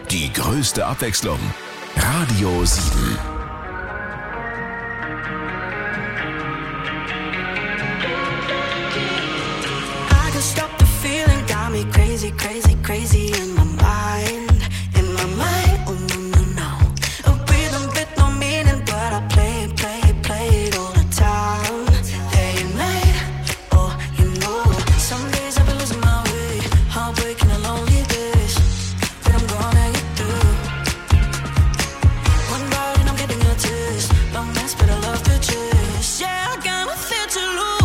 Die größte Abwechslung. Radio 7. Crazy, crazy, crazy in my mind, oh no, no, no. A rhythm with no meaning, but I play it all the time. Day and night, oh, you know. Some days I've been losing my way, heartbreaking and lonely days, but I'm gonna get through. One bite and I'm getting a taste, long nights but I love to chase. Yeah, I got nothing to lose.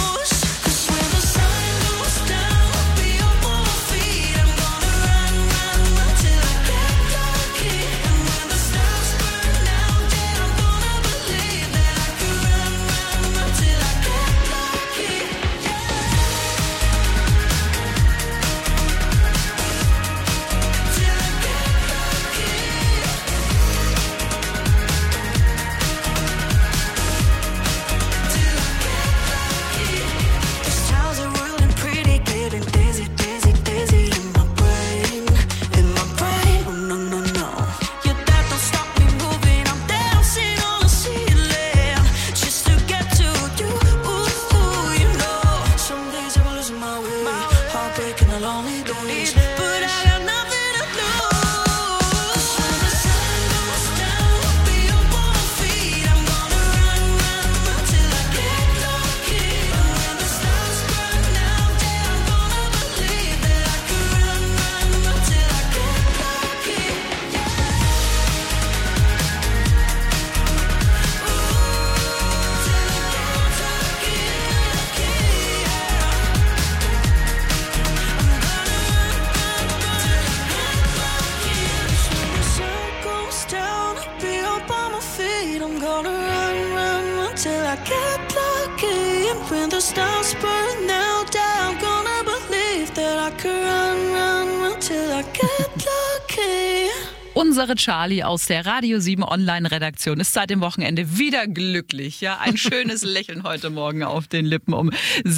Unsere Charlie aus der Radio 7 Online-Redaktion ist seit dem Wochenende wieder glücklich. Ja, ein schönes Lächeln heute Morgen auf den Lippen um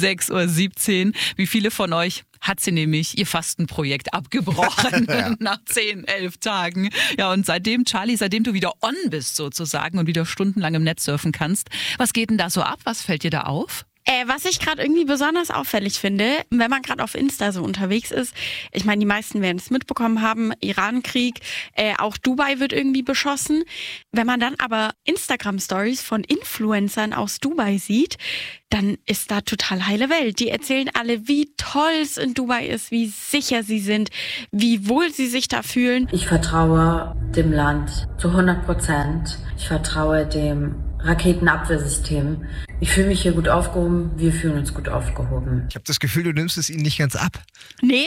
6.17 Uhr. Wie viele von euch hat sie nämlich ihr Fastenprojekt abgebrochen nach 10, 11 Tagen. Ja, und seitdem, Charlie, seitdem du wieder on bist sozusagen und wieder stundenlang im Netz surfen kannst, was geht denn da so ab? Was fällt dir da auf? Was ich gerade irgendwie besonders auffällig finde, wenn man gerade auf Insta so unterwegs ist, ich meine, die meisten werden es mitbekommen haben, Iran-Krieg, auch Dubai wird irgendwie beschossen. Wenn man dann aber Instagram-Stories von Influencern aus Dubai sieht, dann ist da total heile Welt. Die erzählen alle, wie toll es in Dubai ist, wie sicher sie sind, wie wohl sie sich da fühlen. Ich vertraue dem Land zu 100%. Ich vertraue dem Raketenabwehrsystem. Ich fühle mich hier gut aufgehoben, wir fühlen uns gut aufgehoben. Ich habe das Gefühl, du nimmst es ihnen nicht ganz ab. Nee,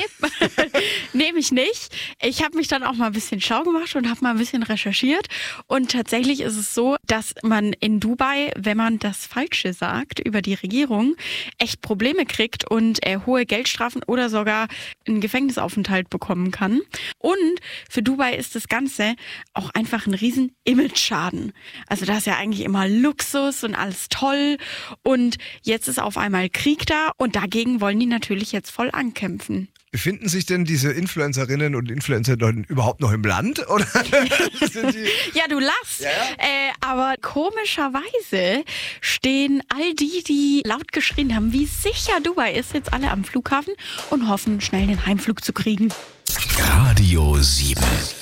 nehme ich nicht. Ich habe mich dann auch mal ein bisschen schlau gemacht und habe mal ein bisschen recherchiert. Und tatsächlich ist es so, dass man in Dubai, wenn man das Falsche sagt über die Regierung, echt Probleme kriegt und hohe Geldstrafen oder sogar einen Gefängnisaufenthalt bekommen kann. Und für Dubai ist das Ganze auch einfach ein riesen Image-Schaden. Also da ist ja eigentlich immer Luxus und alles toll. Und jetzt ist auf einmal Krieg da und dagegen wollen die natürlich jetzt voll ankämpfen. Befinden sich denn diese Influencerinnen und Influencer überhaupt noch im Land? Oder sind die ja, du lachst. Ja? Aber komischerweise stehen all die laut geschrien haben, wie sicher Dubai ist, jetzt alle am Flughafen und hoffen, schnell den Heimflug zu kriegen. Radio 7.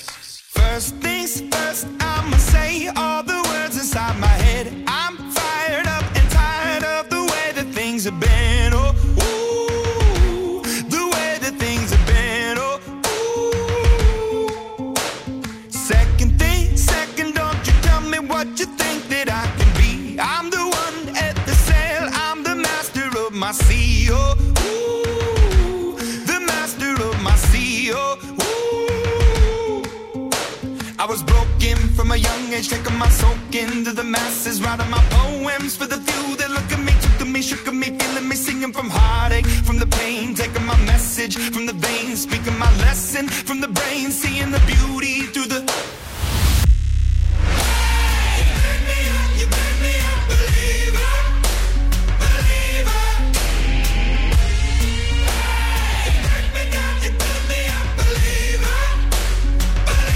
First things first, I'ma say all the words inside my head. I'm fired up and tired of the way that things have been. Oh, ooh, the way that things have been. Oh, ooh. Second thing, second, don't you tell me what you think that I can be. I'm the one at the sail, I'm the master of my sea. Oh, ooh, the master of my sea. Oh, I was broken from a young age, taking my soak into the masses, writing my poems for the few that look at me, took at me, shook at me, feeling me, singing from heartache, from the pain, taking my message from the veins, speaking my lesson from the brain, seeing the beauty through the... Hey, you burn me up, believer, believer. Hey, you burn me down, you burn me up, believer, believer.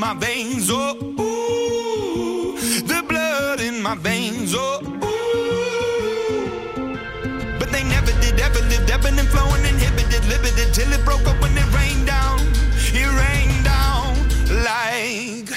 my veins, oh, ooh, the blood in my veins, oh, ooh. But they never did ever live, ebbing and flowing, inhibited, limited, till it broke up when it rained down like.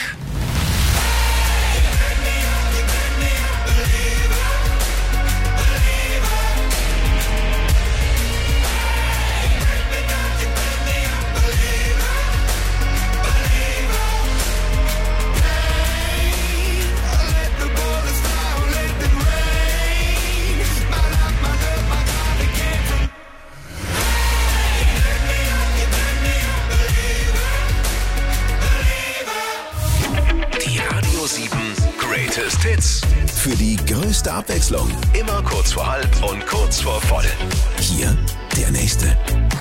Greatest Hits. Für die größte Abwechslung. Immer kurz vor halb und kurz vor voll. Hier der nächste.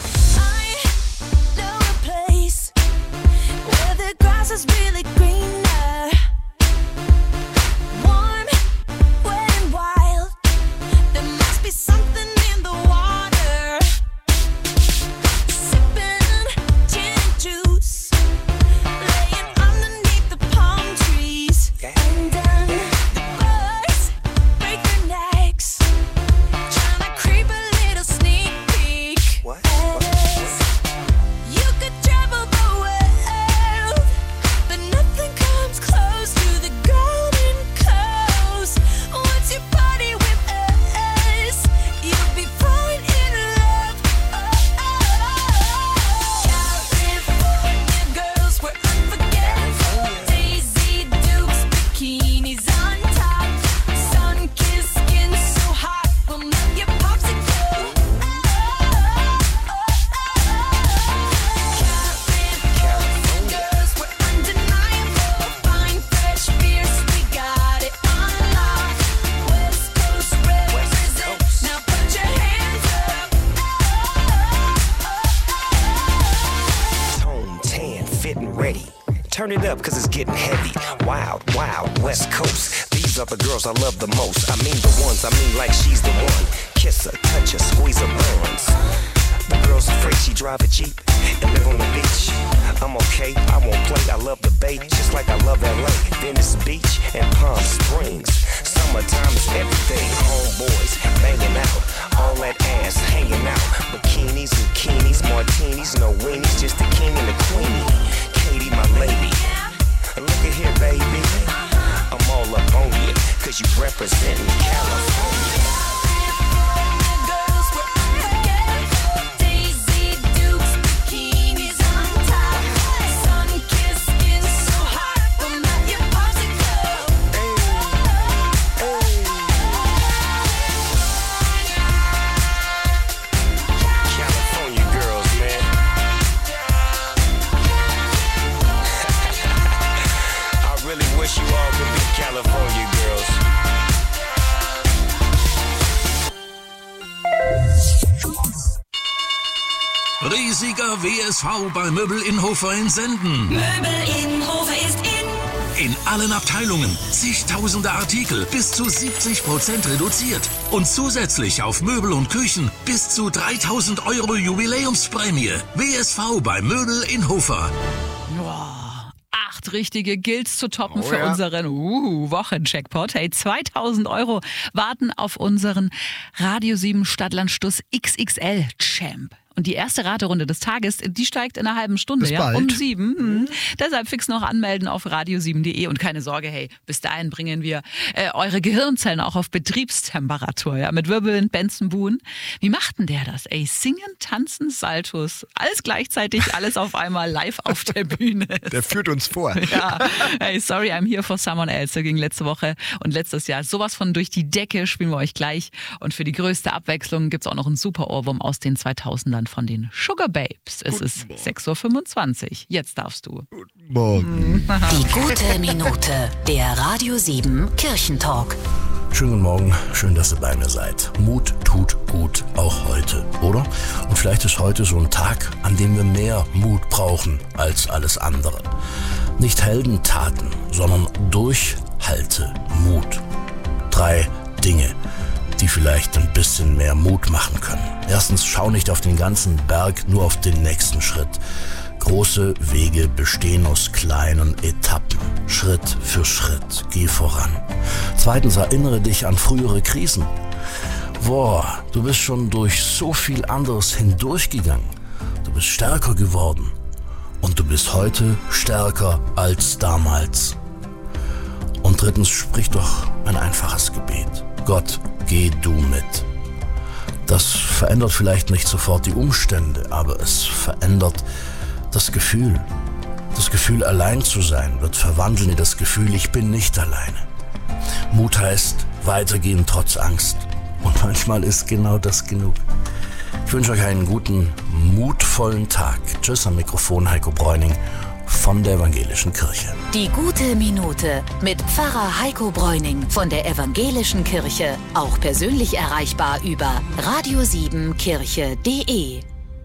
Turn it up, cause it's getting heavy. Wild, wild, West Coast. These are the girls I love the most. I mean the ones, I mean like she's the one. Kiss her, touch her, squeeze her bones. The girl's afraid she drive a Jeep and live on the beach. I'm okay, I won't play, I love the bay, just like I love LA. Venice Beach and Palm Springs. Summertime is everything. Homeboys banging out, all that ass hanging out. Bikinis, bikinis, martinis, no weenies, just the king and the queenie. Katie, my lady, look at here, baby. I'm all up on you, cause you representing California. California girls. Riesiger WSV bei Möbel Inhofer in Senden. Möbel Inhofer ist in. In allen Abteilungen zigtausende Artikel bis zu 70% reduziert. Und zusätzlich auf Möbel und Küchen bis zu 3.000 € Jubiläumsprämie. WSV bei Möbel Inhofer. Wow. 8 richtige Gilts zu toppen für unseren Wochencheckpot. Hey, 2.000 € warten auf unseren Radio 7 Stadtlandstuss XXL Champ. Und die erste Raterunde des Tages, die steigt in einer halben Stunde, bis bald. Um 7. Deshalb fix noch anmelden auf radio7.de und keine Sorge, hey, bis dahin bringen wir eure Gehirnzellen auch auf Betriebstemperatur, ja, mit Wirbeln, Benson Boone. Wie macht denn der das? Ey, singen, tanzen, Saltos, alles gleichzeitig, alles auf einmal live auf der Bühne. Der führt uns vor. Ja, hey, sorry, I'm here for someone else. Da ging letzte Woche und letztes Jahr sowas von durch die Decke, spielen wir euch gleich. Und für die größte Abwechslung gibt's auch noch einen super Ohrwurm aus den 2000ern von den Sugar Babes. Es ist 6.25 Uhr. Jetzt darfst du. Guten Morgen. Die gute Minute, der Radio 7 Kirchentalk. Schönen guten Morgen, schön, dass ihr bei mir seid. Mut tut gut, auch heute, oder? Und vielleicht ist heute so ein Tag, an dem wir mehr Mut brauchen als alles andere. Nicht Heldentaten, sondern Durchhaltemut. 3 Dinge, die vielleicht ein bisschen mehr Mut machen können. Erstens, schau nicht auf den ganzen Berg, nur auf den nächsten Schritt. Große Wege bestehen aus kleinen Etappen. Schritt für Schritt, geh voran. Zweitens, erinnere dich an frühere Krisen. Boah, du bist schon durch so viel anderes hindurchgegangen. Du bist stärker geworden. Und du bist heute stärker als damals. Und drittens, sprich doch ein einfaches Gebet. Gott, geh du mit. Das verändert vielleicht nicht sofort die Umstände, aber es verändert das Gefühl. Das Gefühl, allein zu sein, wird verwandeln in das Gefühl, ich bin nicht alleine. Mut heißt, weitergehen trotz Angst. Und manchmal ist genau das genug. Ich wünsche euch einen guten, mutvollen Tag. Tschüss, am Mikrofon Heiko Bräuning von der Evangelischen Kirche. Die gute Minute mit Pfarrer Heiko Bräuning von der Evangelischen Kirche. Auch persönlich erreichbar über radio7kirche.de.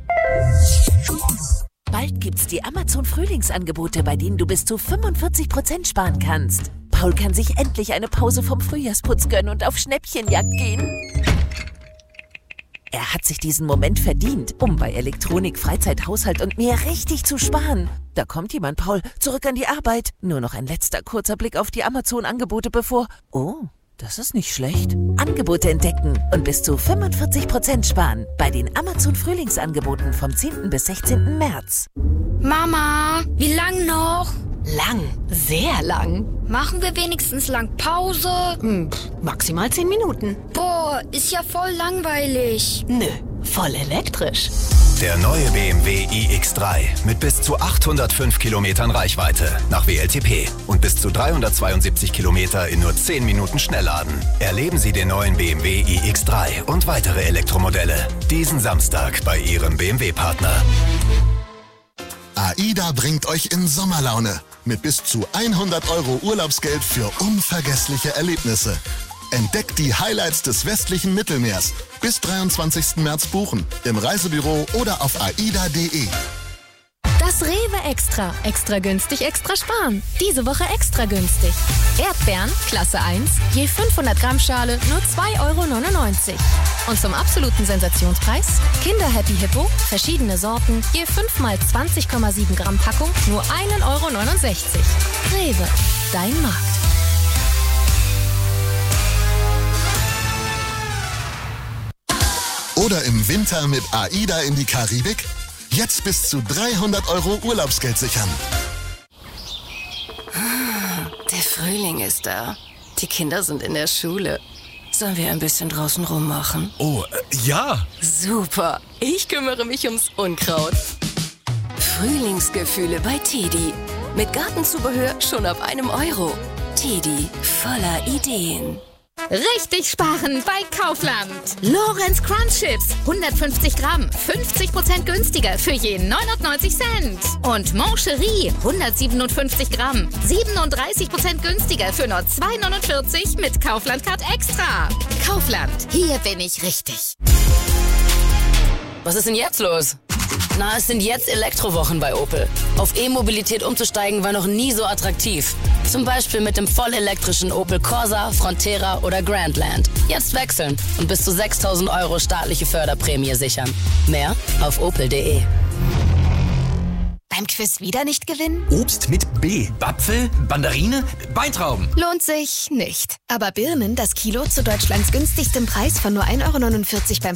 Bald gibt's die Amazon-Frühlingsangebote, bei denen du bis zu 45% sparen kannst. Paul kann sich endlich eine Pause vom Frühjahrsputz gönnen und auf Schnäppchenjagd gehen. Er hat sich diesen Moment verdient, um bei Elektronik, Freizeit, Haushalt und mehr richtig zu sparen. Da kommt jemand, Paul, zurück an die Arbeit. Nur noch ein letzter kurzer Blick auf die Amazon-Angebote bevor... Oh, das ist nicht schlecht. Angebote entdecken und bis zu 45% sparen bei den Amazon-Frühlingsangeboten vom 10. bis 16. März. Mama, wie lang noch? Lang, sehr lang. Machen wir wenigstens lang Pause? Maximal 10 Minuten. Boah, ist ja voll langweilig. Nö, voll elektrisch. Der neue BMW iX3 mit bis zu 805 Kilometern Reichweite nach WLTP und bis zu 372 Kilometer in nur 10 Minuten Schnellladen. Erleben Sie den neuen BMW iX3 und weitere Elektromodelle diesen Samstag bei Ihrem BMW-Partner. AIDA bringt euch in Sommerlaune mit bis zu 100 € Urlaubsgeld für unvergessliche Erlebnisse. Entdeckt die Highlights des westlichen Mittelmeers. Bis 23. März buchen, im Reisebüro oder auf aida.de. Das Rewe Extra. Extra günstig, extra sparen. Diese Woche extra günstig. Erdbeeren, Klasse 1, je 500 Gramm Schale, nur 2,99 €. Und zum absoluten Sensationspreis, Kinder Happy Hippo, verschiedene Sorten, je 5 mal 20,7 Gramm Packung, nur 1,69 €. Rewe, dein Markt. Oder im Winter mit AIDA in die Karibik? Jetzt bis zu 300 € Urlaubsgeld sichern. Der Frühling ist da. Die Kinder sind in der Schule. Sollen wir ein bisschen draußen rummachen? Oh, ja. Super. Ich kümmere mich ums Unkraut. Frühlingsgefühle bei Teddy. Mit Gartenzubehör schon ab 1 €. Teddy, voller Ideen. Richtig sparen bei Kaufland. Lorenz Crunch Chips, 150 Gramm, 50% günstiger für je 99 Cent. Und Moncherie, 157 Gramm, 37% günstiger für nur 2,49 mit Kaufland Card Extra. Kaufland, hier bin ich richtig. Was ist denn jetzt los? Na, es sind jetzt Elektrowochen bei Opel. Auf E-Mobilität umzusteigen war noch nie so attraktiv. Zum Beispiel mit dem vollelektrischen Opel Corsa, Frontera oder Grandland. Jetzt wechseln und bis zu 6.000 € staatliche Förderprämie sichern. Mehr auf opel.de. Beim Quiz wieder nicht gewinnen? Obst mit B. Apfel, Mandarine, Weintrauben. Lohnt sich nicht. Aber Birnen, das Kilo zu Deutschlands günstigstem Preis von nur 1,49 € beim